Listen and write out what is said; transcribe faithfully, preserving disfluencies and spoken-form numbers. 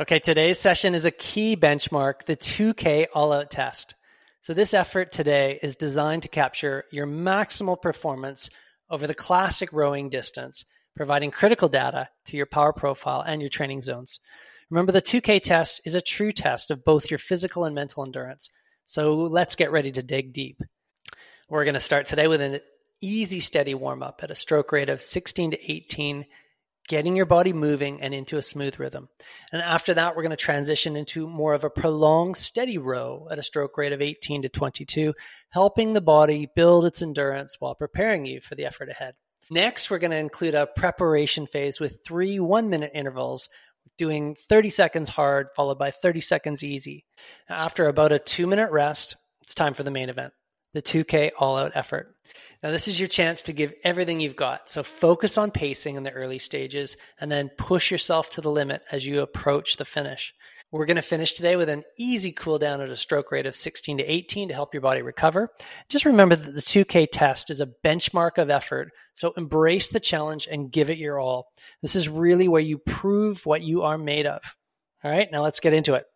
Okay, today's session is a key benchmark, the two K all-out test. So this effort today is designed to capture your maximal performance over the classic rowing distance, providing critical data to your power profile and your training zones. Remember, the two K test is a true test of both your physical and mental endurance. So let's get ready to dig deep. We're going to start today with an easy, steady warm-up at a stroke rate of sixteen to eighteen, getting your body moving and into a smooth rhythm. And after that, we're going to transition into more of a prolonged, steady row at a stroke rate of eighteen to twenty-two, helping the body build its endurance while preparing you for the effort ahead. Next, we're going to include a preparation phase with three one-minute intervals, doing thirty seconds hard, followed by thirty seconds easy. After about a two-minute rest, it's time for the main event, the two K all-out effort. Now, this is your chance to give everything you've got. So focus on pacing in the early stages and then push yourself to the limit as you approach the finish. We're going to finish today with an easy cool down at a stroke rate of sixteen to eighteen to help your body recover. Just remember that the two K test is a benchmark of effort. So embrace the challenge and give it your all. This is really where you prove what you are made of. All right, now let's get into it.